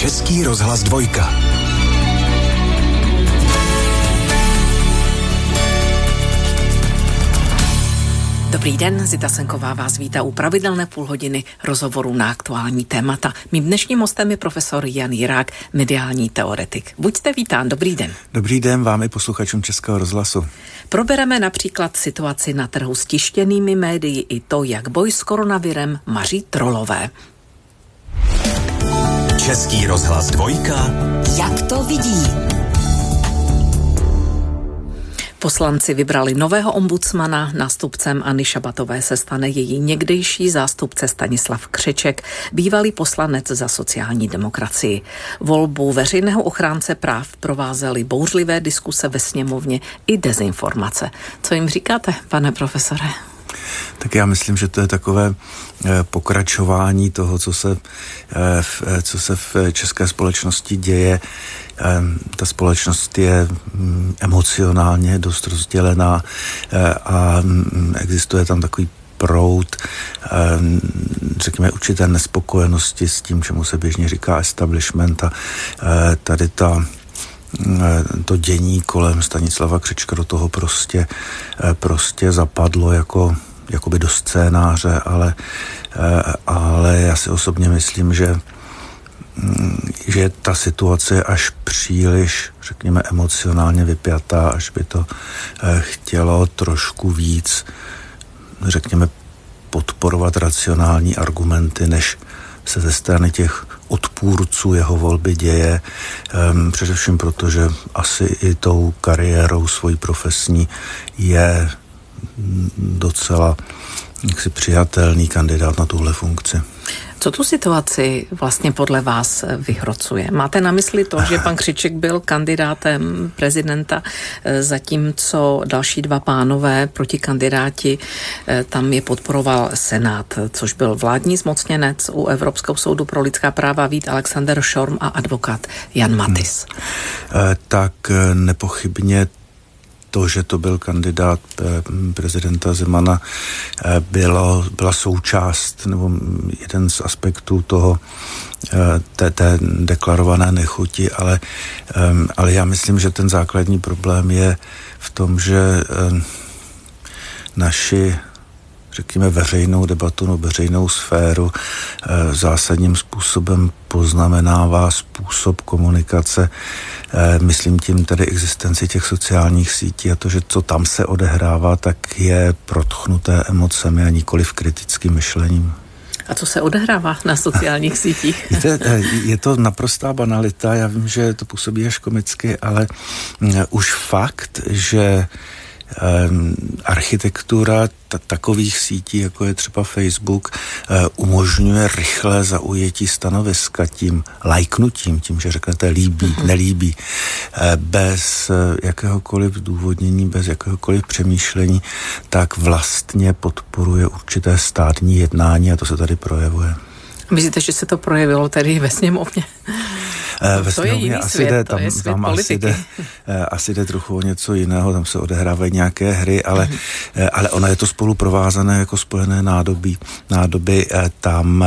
Český rozhlas 2. Dobrý den, Zita Senková vás vítá u pravidelné půlhodiny rozhovoru na aktuální témata. Mým dnešním hostem je profesor Jan Jirák, mediální teoretik. Buďte vítán, dobrý den. Dobrý den vám i posluchačům Českého rozhlasu. Probereme například situaci na trhu s tištěnými médii i to, jak boj s koronavirem maří trolové. Český rozhlas 2. Jak to vidí? Poslanci vybrali nového ombudsmana, nástupcem Anny Šabatové se stane její někdejší zástupce Stanislav Křeček, bývalý poslanec za sociální demokracii. Volbu veřejného ochránce práv provázely bouřlivé diskuse ve sněmovně i dezinformace. Co jim říkáte, pane profesore? Tak já myslím, že to je takové pokračování toho, co se v české společnosti děje. Ta společnost je emocionálně dost rozdělená a existuje tam takový proud, řekněme, určité nespokojenosti s tím, čemu se běžně říká establishment, a tady to dění kolem Stanislava Křečka do toho prostě zapadlo jakoby do scénáře, ale já si osobně myslím, že ta situace je až příliš, řekněme, emocionálně vypjatá, až by to chtělo trošku víc, řekněme, podporovat racionální argumenty, než se ze strany těch odpůrců jeho volby děje, především proto, že asi i tou kariérou svojí profesní je docela jaksi přijatelný kandidát na tuhle funkci. Co tu situaci vlastně podle vás vyhrocuje? Máte na mysli to, že pan Křeček byl kandidátem prezidenta, zatímco další dva pánové protikandidáti, tam je podporoval Senát, což byl vládní zmocněnec u Evropského soudu pro lidská práva Vít Alexander Šorm a advokát Jan Matis? Tak nepochybně to, že to byl kandidát prezidenta Zemana, byla součást nebo jeden z aspektů toho té deklarované nechuti, ale já myslím, že ten základní problém je v tom, že naši, řekněme, veřejnou debatu nebo veřejnou sféru zásadním způsobem poznamenává způsob komunikace, myslím tím tedy existenci těch sociálních sítí, a to, že co tam se odehrává, tak je protchnuté emocemi a nikoliv kritickým myšlením. A co se odehrává na sociálních sítích? Víte, je to naprostá banalita, já vím, že to působí až komicky, ale už fakt, že architektura takových sítí, jako je třeba Facebook, umožňuje rychlé zaujetí stanoviska tím lajknutím, tím, že řeknete líbí, nelíbí, bez jakéhokoliv zdůvodnění, bez jakéhokoliv přemýšlení, tak vlastně podporuje určité státní jednání a to se tady projevuje. Myslíte, že se to projevilo tady ve sněmovně? Ve sněmovně asi jde trochu o něco jiného, tam se odehrávají nějaké hry, ale ono je to spolu provázané jako spojené nádoby. Tam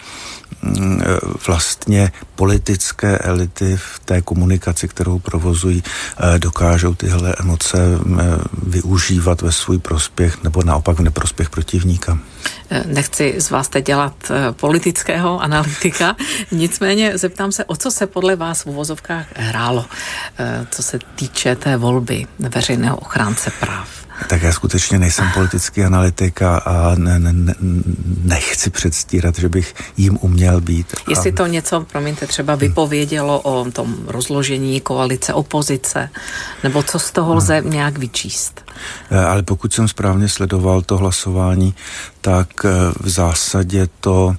vlastně politické elity v té komunikaci, kterou provozují, dokážou tyhle emoce využívat ve svůj prospěch nebo naopak v neprospěch protivníka. Nechci z vás teď dělat politického analytika, nicméně zeptám se, o co se podle vás v uvozovkách hrálo, co se týče té volby veřejného ochránce práv. Tak já skutečně nejsem politický analytik a nechci předstírat, že bych jim uměl být. Jestli to něco, promiňte, třeba vypovědělo o tom rozložení koalice opozice, nebo co z toho lze nějak vyčíst? Ale pokud jsem správně sledoval to hlasování, tak v zásadě to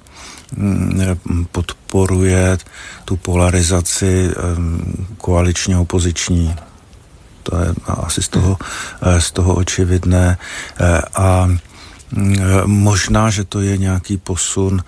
podporuje tu polarizaci koaličně opoziční. To je asi z toho očividné. A možná, že to je nějaký posun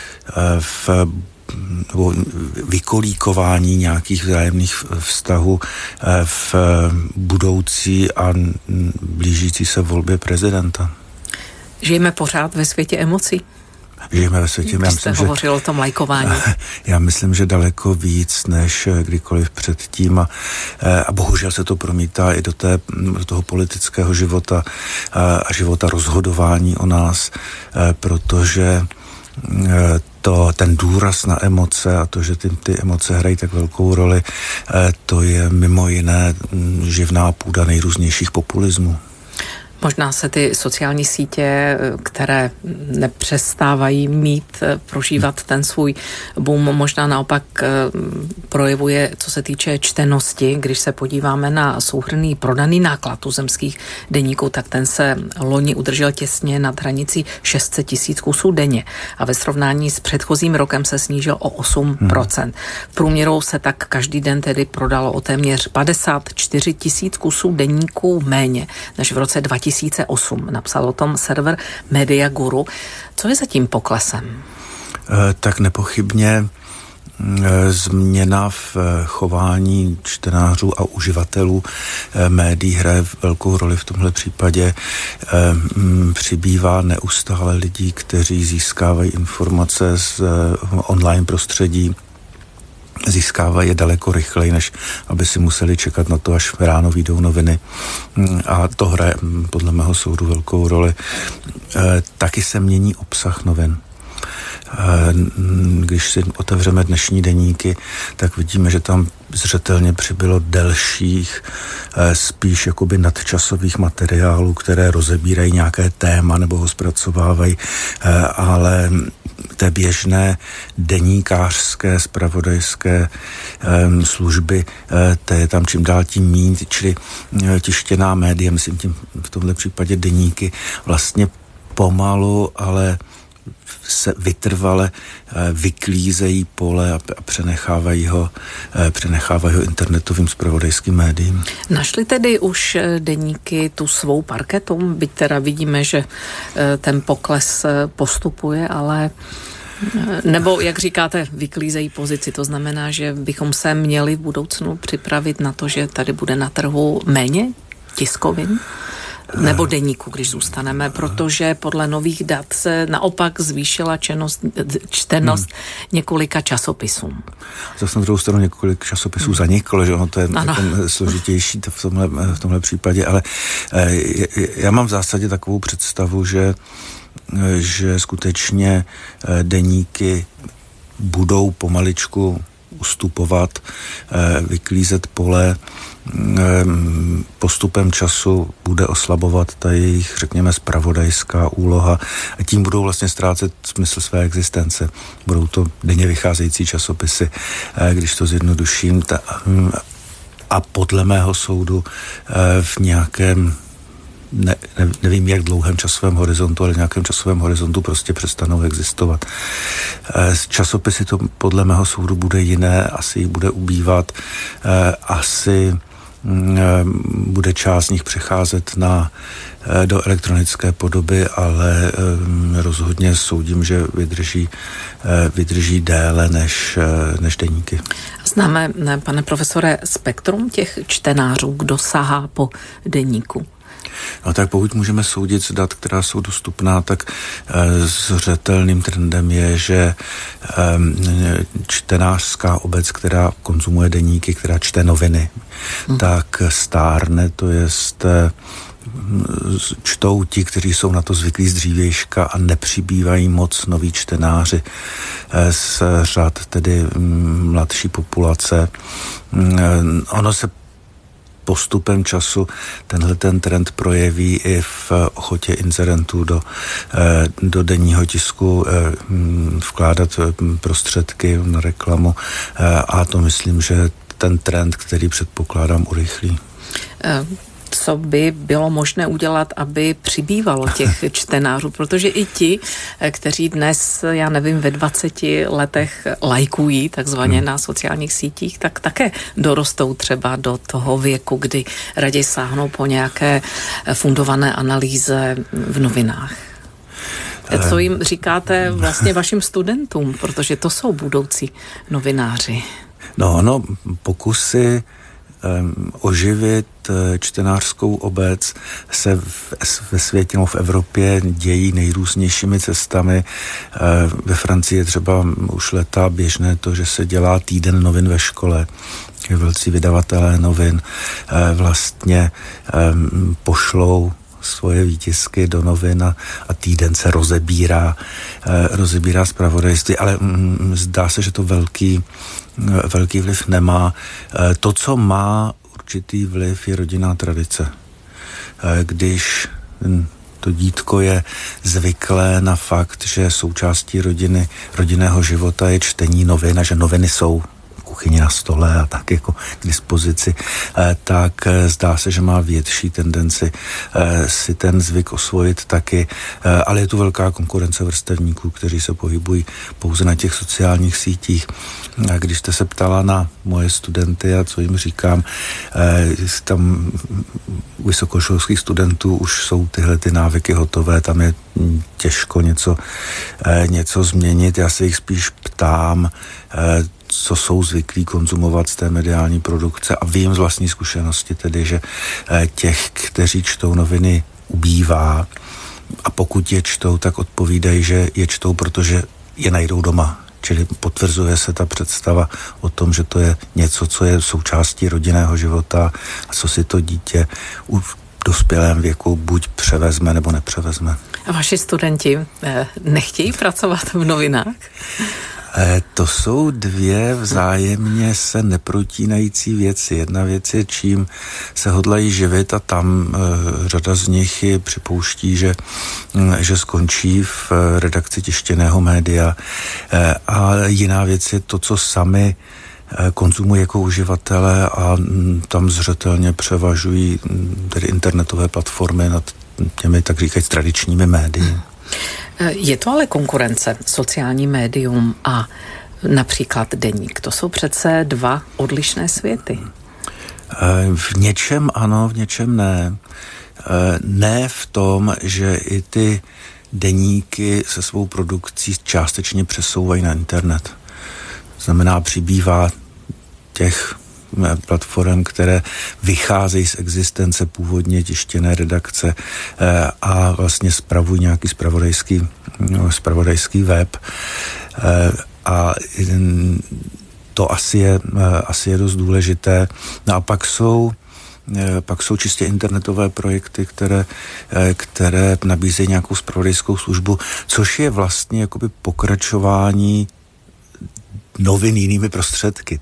nebo vykolíkování nějakých vzájemných vztahů v budoucí a blížící se volbě prezidenta. Žijeme pořád ve světě emocí? Žijeme ve světě. Když jste hovořil o tom lajkování. Já myslím, že daleko víc než kdykoliv předtím a bohužel se to promítá i do toho politického života a života rozhodování o nás, protože ten důraz na emoce a to, že ty emoce hrají tak velkou roli, to je mimo jiné živná půda nejrůznějších populismů. Možná se ty sociální sítě, které nepřestávají prožívat ten svůj boom, možná naopak projevuje, co se týče čtenosti. Když se podíváme na souhrnný prodaný náklad tuzemských deníků, tak ten se loni udržel těsně nad hranicí 600 000 kusů denně a ve srovnání s předchozím rokem se snížil o 8%. V průměru se tak každý den tedy prodalo o téměř 54 000 kusů deníků méně než v roce 2008. Napsal o tom server Media Guru. Co je za tím poklesem? Tak nepochybně změna v chování čtenářů a uživatelů médií hraje velkou roli v tomhle případě. Přibývá neustále lidí, kteří získávají informace z online prostředí, získávají je daleko rychleji, než aby si museli čekat na to, až ráno vyjdou noviny. A to hraje podle mého soudu velkou roli. Taky se mění obsah novin. Když si otevřeme dnešní deníky, tak vidíme, že tam zřetelně přibylo delších, spíš jakoby nadčasových materiálů, které rozebírají nějaké téma nebo ho zpracovávají, ale té běžné deníkářské, zpravodajské služby, to je tam čím dál tím míň, čili tištěná média, myslím tím v tomhle případě deníky, vlastně pomalu, ale se vytrvale vyklízejí pole a přenechávají ho internetovým zpravodajským médiím. Našli tedy už deníky tu svou parketu? Byť teda vidíme, že ten pokles postupuje, ale nebo, jak říkáte, vyklízejí pozici. To znamená, že bychom se měli v budoucnu připravit na to, že tady bude na trhu méně tiskovin? Nebo deníku, když zůstaneme, protože podle nových dat se naopak zvýšila čtenost několika časopisů. Zase na druhou stranu několik časopisů zaniklo, že ono to je složitější v tomhle případě, ale já mám v zásadě takovou představu, že skutečně deníky budou pomaličku ustupovat, vyklízet pole, postupem času bude oslabovat ta jejich, řekněme, zpravodajská úloha a tím budou vlastně ztrácet smysl své existence. Budou to denně vycházející časopisy, když to zjednoduším. A podle mého soudu v nějakém nevím, jak dlouhém časovém horizontu, ale v nějakém časovém horizontu prostě přestanou existovat. Z časopisy to podle mého soudu bude jiné, asi jich bude ubývat, asi bude část z nich přecházet do elektronické podoby, ale rozhodně soudím, že vydrží déle než deníky. Známe, pane profesore, spektrum těch čtenářů, kdo sahá po deníku? No tak pokud můžeme soudit z dat, která jsou dostupná, tak zřetelným trendem je, že čtenářská obec, která konzumuje deníky, která čte noviny, tak stárne, to jest čtou ti, kteří jsou na to zvyklí z dřívějška a nepřibývají moc noví čtenáři z řad tedy mladší populace. Ono se postupem času ten trend projeví i v ochotě inzerentů do denního tisku vkládat prostředky na reklamu a to myslím, že ten trend, který předpokládám, urychlí. Co by bylo možné udělat, aby přibývalo těch čtenářů, protože i ti, kteří dnes, já nevím, ve 20 letech lajkují takzvaně na sociálních sítích, tak také dorostou třeba do toho věku, kdy raději sáhnou po nějaké fundované analýze v novinách. Co jim říkáte vlastně vašim studentům, protože to jsou budoucí novináři? No, pokusy oživit čtenářskou obec se ve světě, v Evropě dějí nejrůznějšími cestami. Ve Francii je třeba už leta běžné to, že se dělá týden novin ve škole. Velcí vydavatelé novin vlastně pošlou svoje výtisky do novin a týden se rozebírá zpravodajství, ale zdá se, že to velký vliv nemá. To, co má určitý vliv, je rodinná tradice. Když to dítko je zvyklé na fakt, že součástí rodinného života je čtení novin a že noviny jsou kuchyni na stole a tak jako k dispozici, tak zdá se, že má větší tendenci si ten zvyk osvojit taky, ale je tu velká konkurence vrstevníků, kteří se pohybují pouze na těch sociálních sítích. A když jste se ptala na moje studenty a co jim říkám, tam u vysokoškolských studentů už jsou tyhle ty návyky hotové, tam je těžko něco změnit. Já se jich spíš ptám, co jsou zvyklí konzumovat z té mediální produkce a vím z vlastní zkušenosti tedy, že těch, kteří čtou noviny, ubývá a pokud je čtou, tak odpovídají, že je čtou, protože je najdou doma. Čili potvrzuje se ta představa o tom, že to je něco, co je součástí rodinného života a co si to dítě v dospělém věku buď převezme nebo nepřevezme. A vaši studenti nechtějí pracovat v novinách? To jsou dvě vzájemně se neprotínající věci. Jedna věc je, čím se hodlají živit a tam řada z nich připouští, že skončí v redakci tištěného média. A jiná věc je to, co sami konzumují jako uživatelé a tam zřetelně převažují tedy internetové platformy nad těmi, tak říkajíc, tradičními médii. Je to ale konkurence, sociální médium a například deník. To jsou přece dva odlišné světy. V něčem ano, v něčem ne. Ne v tom, že i ty deníky se svou produkcí částečně přesouvají na internet. Znamená, přibývá těch platform, které vycházejí z existence původně tištěné redakce a vlastně spravují nějaký zpravodajský web. A to asi je dost důležité. No a pak jsou čistě internetové projekty, které nabízejí nějakou zpravodajskou službu, což je vlastně jakoby pokračování novin jinými prostředky.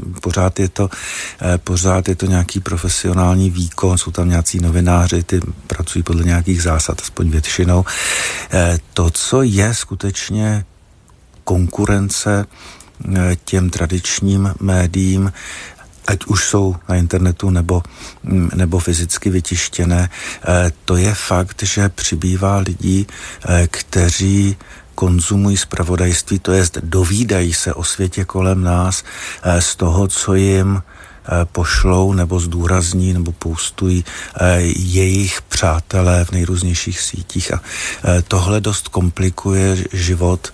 Pořád je to nějaký profesionální výkon, jsou tam nějací novináři, ty pracují podle nějakých zásad, aspoň většinou. To, co je skutečně konkurence těm tradičním médiím, ať už jsou na internetu nebo fyzicky vytištěné, to je fakt, že přibývá lidí, kteří konzumují zpravodajství, to jest dovídají se o světě kolem nás z toho, co jim pošlou nebo zdůrazní nebo postují jejich přátelé v nejrůznějších sítích. A tohle dost komplikuje život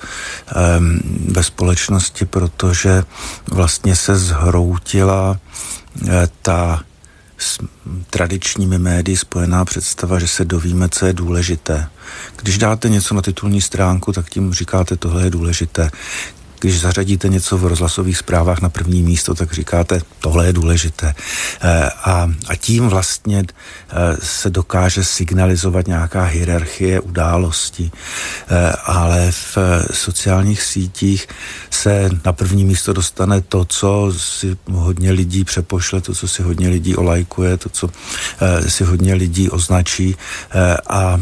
ve společnosti, protože vlastně se zhroutila ta s tradičními médii spojená představa, že se dovíme, co je důležité. Když dáte něco na titulní stránku, tak tím říkáte, tohle je důležité. Když zařadíte něco v rozhlasových zprávách na první místo, tak říkáte, tohle je důležité. A tím vlastně se dokáže signalizovat nějaká hierarchie událostí. Ale v sociálních sítích se na první místo dostane to, co si hodně lidí přepošle, to, co si hodně lidí olajkuje, to, co si hodně lidí označí. A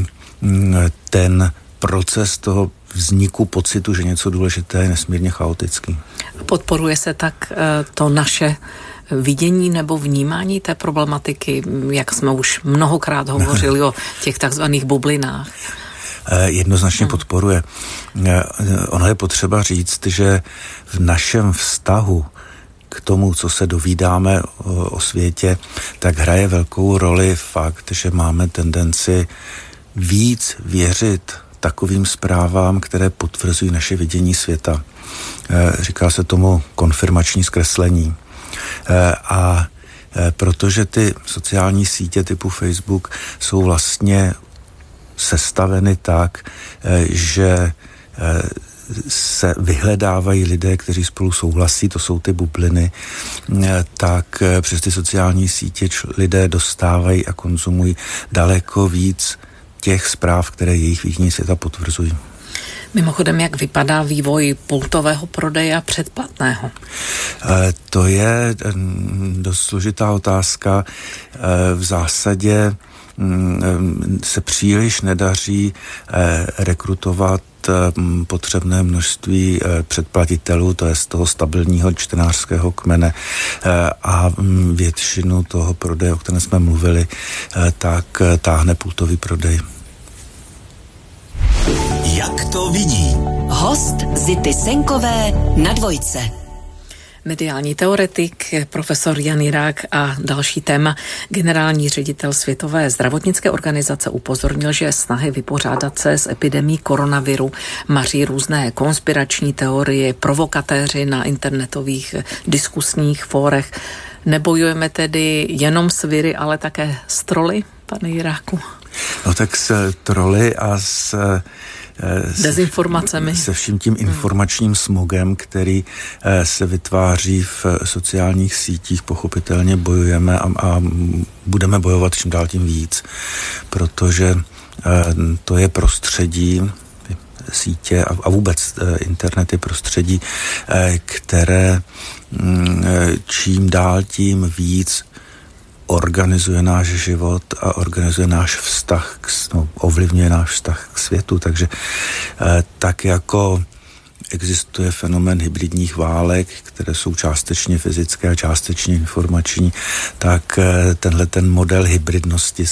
ten proces toho vzniku pocitu, že něco důležité je nesmírně chaotický. Podporuje se tak to naše vidění nebo vnímání té problematiky, jak jsme už mnohokrát hovořili o těch takzvaných bublinách? Jednoznačně podporuje. Ono je potřeba říct, že v našem vztahu k tomu, co se dovídáme o světě, tak hraje velkou roli fakt, že máme tendenci víc věřit takovým zprávám, které potvrzují naše vidění světa. Říká se tomu konfirmační zkreslení. A protože ty sociální sítě typu Facebook jsou vlastně sestaveny tak, že se vyhledávají lidé, kteří spolu souhlasí, to jsou ty bubliny, tak přes ty sociální sítě lidé dostávají a konzumují daleko víc těch zpráv, které jejich vidění světa potvrzují. Mimochodem, jak vypadá vývoj pultového prodeje předplatného? To je dost složitá otázka. V zásadě se příliš nedaří rekrutovat potřebné množství předplatitelů, to je z toho stabilního čtenářského kmene, a většinu toho prodeje, o kterém jsme mluvili, tak táhne pultový prodej. Jak to vidí? Host Zity Senkové na Dvojce. Mediální teoretik, profesor Jan Jirák a další téma. Generální ředitel Světové zdravotnické organizace upozornil, že snahy vypořádat se s epidemií koronaviru maří různé konspirační teorie, provokatéři na internetových diskusních fórech. Nebojujeme tedy jenom s viry, ale také s troly, pane Jiráku? No tak s troly a s dezinformacemi. Se vším tím informačním smogem, který se vytváří v sociálních sítích, pochopitelně bojujeme a budeme bojovat čím dál tím víc, protože to je prostředí, sítě a vůbec internet je prostředí, které čím dál tím víc organizuje náš život a organizuje náš vztah, ovlivňuje náš vztah k světu. Takže tak jako existuje fenomén hybridních válek, které jsou částečně fyzické a částečně informační, tak tenhle ten model hybridnosti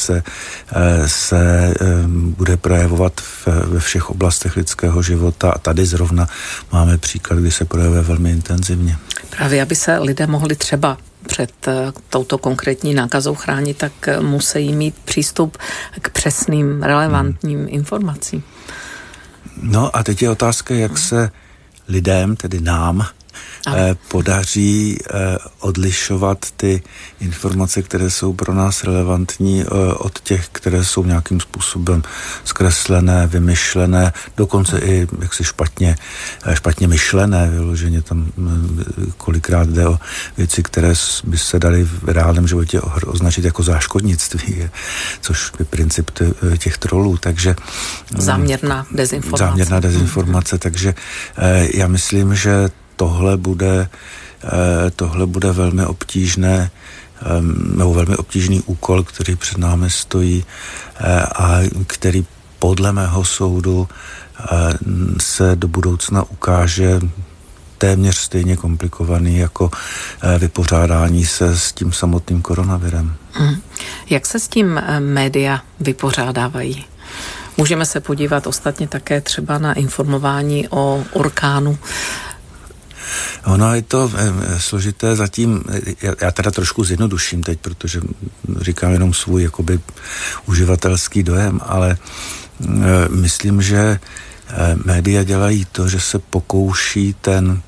se bude projevovat ve všech oblastech lidského života a tady zrovna máme příklad, kdy se projevuje velmi intenzivně. Právě aby se lidé mohli třeba před touto konkrétní nákazou chránit, tak musí mít přístup k přesným, relevantním informacím. No a teď je otázka, jak se lidem, tedy nám, podaří odlišovat ty informace, které jsou pro nás relevantní, od těch, které jsou nějakým způsobem zkreslené, vymyšlené, dokonce i jaksi špatně myšlené, vyloženě tam kolikrát jde o věci, které by se daly v reálném životě označit jako záškodnictví, což je princip těch trolů, takže záměrná dezinformace, takže já myslím, že tohle bude velmi obtížné, nebo velmi obtížný úkol, který před námi stojí a který podle mého soudu se do budoucna ukáže téměř stejně komplikovaný jako vypořádání se s tím samotným koronavirem. Jak se s tím média vypořádávají? Můžeme se podívat ostatně také třeba na informování o orkánu. Ono je to složité zatím, já teda trošku zjednoduším teď, protože říkám jenom svůj jakoby uživatelský dojem, ale myslím, že média dělají to, že se pokouší ten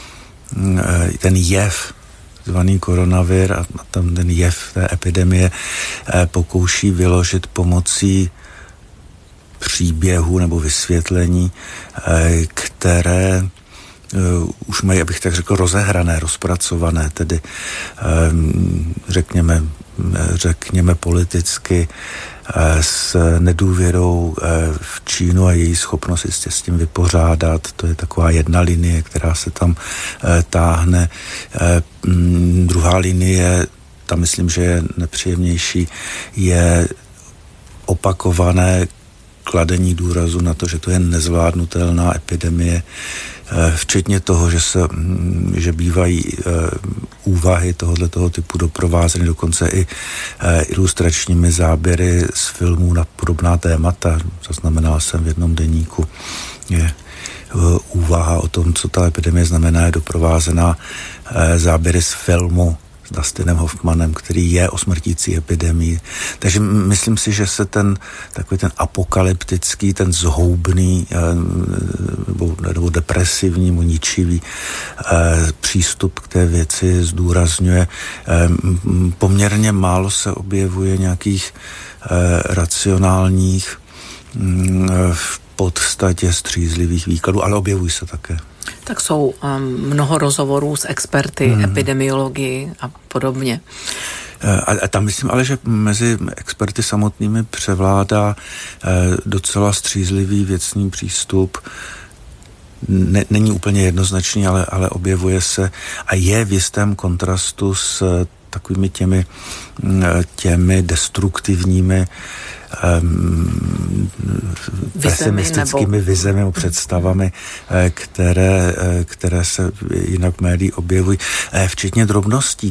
jev, zvaný koronavir a tam ten jev té epidemie pokouší vyložit pomocí příběhu nebo vysvětlení, které už mají, abych tak řekl, rozehrané, rozpracované, tedy řekněme politicky s nedůvěrou v Čínu a její schopnost se s tím vypořádat. To je taková jedna linie, která se tam táhne. Druhá linie, ta myslím, že je nepříjemnější, je opakované kladení důrazu na to, že to je nezvládnutelná epidemie, včetně toho, že bývají úvahy tohoto typu doprovázeny dokonce i ilustračními záběry z filmů na podobná témata. Zaznamenal jsem v jednom deníku. Je úvaha o tom, co ta epidemie znamená, je doprovázená záběry z filmu Dustinem Hoffmanem, který je o smrtící epidemii. Takže myslím si, že se takový ten apokalyptický, ten zhoubný nebo depresivní, ničivý přístup k té věci zdůrazňuje. Poměrně málo se objevuje nějakých racionálních, v podstatě střízlivých výkladů, ale objevují se také. Tak jsou mnoho rozhovorů s experty, epidemiologii a podobně. A tam myslím ale, že mezi experty samotnými převládá docela střízlivý věcný přístup. Není úplně jednoznačný, ale objevuje se a je v jistém kontrastu s takovými těmi destruktivními pesimistickými vizemi nebo představami, které se jinak v médiích objevují, včetně drobností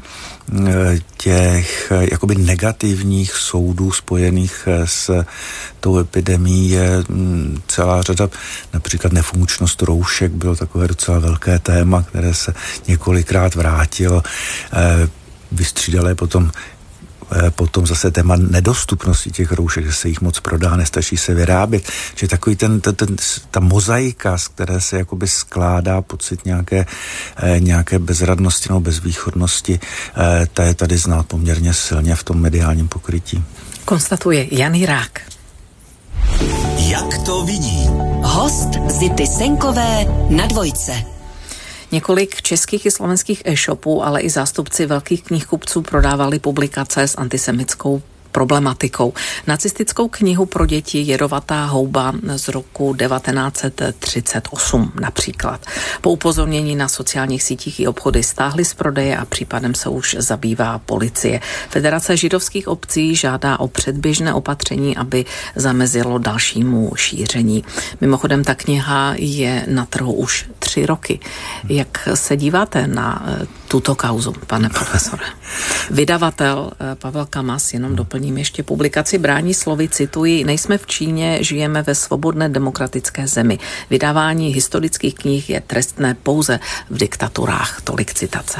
těch jakoby negativních soudů spojených s tou epidemií je celá řada, například nefunkčnost roušek bylo takové docela velké téma, které se několikrát vrátilo. Vystřídalo je potom zase téma nedostupnosti těch roušek, že se jich moc prodá, nestačí se vyrábět. Že takový ta mozaika, z které se jakoby skládá pocit nějaké bezradnosti nebo bezvýchodnosti, ta je tady znát poměrně silně v tom mediálním pokrytí. Konstatuje Jan Jirák. Jak to vidí? Host Zity Senkové na Dvojce. Několik českých i slovenských e-shopů, ale i zástupci velkých knihkupců prodávali publikace s antisemitskou problematikou. Nacistickou knihu pro děti Jedovatá houba z roku 1938 například. Po upozornění na sociálních sítích i obchody stáhly z prodeje a případem se už zabývá policie. Federace židovských obcí žádá o předběžné opatření, aby zamezilo dalšímu šíření. Mimochodem ta kniha je na trhu už 3 roky. Jak se díváte na tuto kauzu, pane profesore? Vydavatel Pavel Kamas, jenom doplním ještě publikaci, brání slovy, cituji, nejsme v Číně, žijeme ve svobodné demokratické zemi. Vydávání historických knih je trestné pouze v diktaturách. Tolik citace.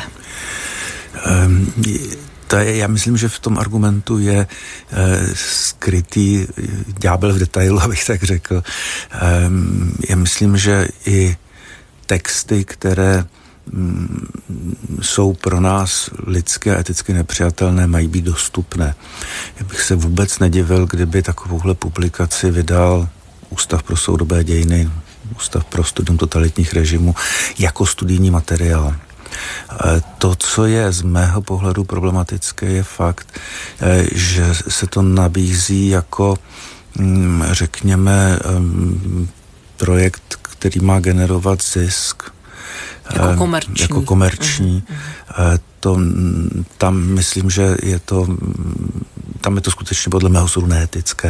Já myslím, že v tom argumentu je skrytý ďábel v detailu, abych tak řekl. Já myslím, že i texty, které jsou pro nás lidsky a eticky nepřijatelné, mají být dostupné. Já bych se vůbec nedivil, kdyby takovouhle publikaci vydal Ústav pro soudobé dějiny, Ústav pro studium totalitních režimů jako studijní materiál. To, co je z mého pohledu problematické, je fakt, že se to nabízí jako, řekněme, projekt, který má generovat zisk. Jako komerční. Tam myslím, že tam je to skutečně podle mého soudu neetické.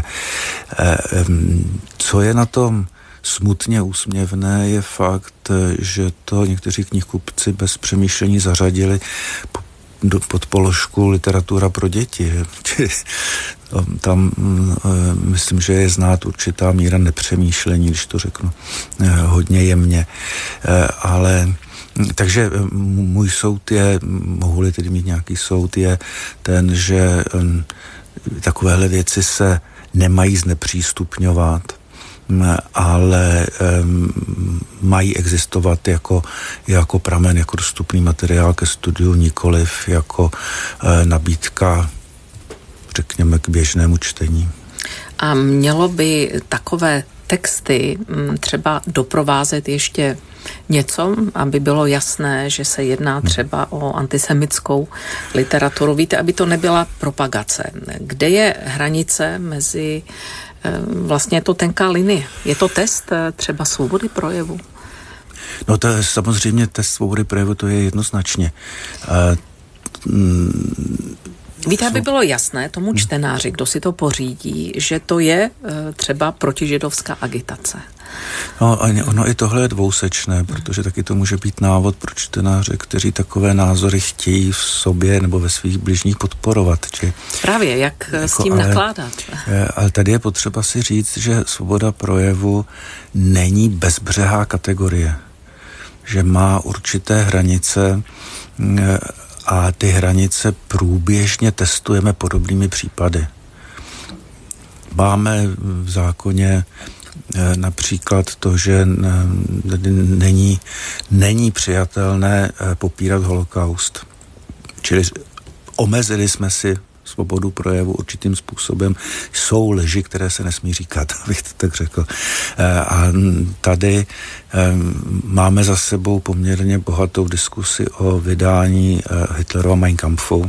Co je na tom smutně úsměvné, je fakt, že to někteří knihkupci bez přemýšlení zařadili pod položku literatura pro děti. Tam myslím, že je znát určitá míra nepřemýšlení, když to řeknu hodně jemně. Ale takže můj soud je, mohu-li tedy mít nějaký soud, je ten, že takovéhle věci se nemají znepřístupňovat, ale mají existovat jako pramen, jako dostupný materiál ke studiu, nikoliv jako nabídka, řekněme, k běžnému čtení. A mělo by takové texty třeba doprovázet ještě něco, aby bylo jasné, že se jedná třeba o antisemitskou literaturu. Víte, aby to nebyla propagace. Kde je hranice mezi, vlastně je to tenká linie? Je to test třeba svobody projevu? No to je samozřejmě test svobody projevu, to je jednoznačně. Víte, aby bylo jasné tomu čtenáři, kdo si to pořídí, že to je třeba protižidovská agitace. No, ono i tohle je dvousečné, protože taky to může být návod pro čtenáře, kteří takové názory chtějí v sobě nebo ve svých bližních podporovat. Právě, jak s tím nakládat. Ale tady je potřeba si říct, že svoboda projevu není bezbřehá kategorie, že má určité hranice a ty hranice průběžně testujeme podobnými případy. Máme v zákoně například to, že není přijatelné popírat holokaust. Čili omezili jsme si svobodu projevu určitým způsobem. Jsou lži, které se nesmí říkat, abych to tak řekl. A tady máme za sebou poměrně bohatou diskusi o vydání Hitlerova Mein Kampfu.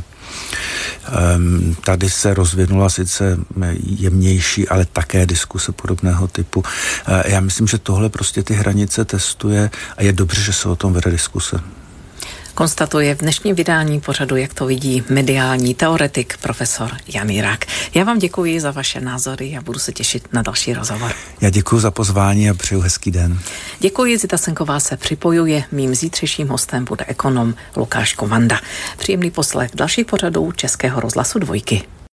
Tady se rozvinula sice jemnější, ale také diskuse podobného typu. Já myslím, že tohle prostě ty hranice testuje a je dobře, že se o tom vede diskuse. Konstatuje v dnešním vydání pořadu, jak to vidí, mediální teoretik profesor Jan Jirák. Já vám děkuji za vaše názory a budu se těšit na další rozhovor. Já děkuji za pozvání a přeju hezký den. Děkuji, Zita Senková se připojuje. Mým zítřejším hostem bude ekonom Lukáš Kovanda. Příjemný poslech dalších pořadů Českého rozhlasu 2.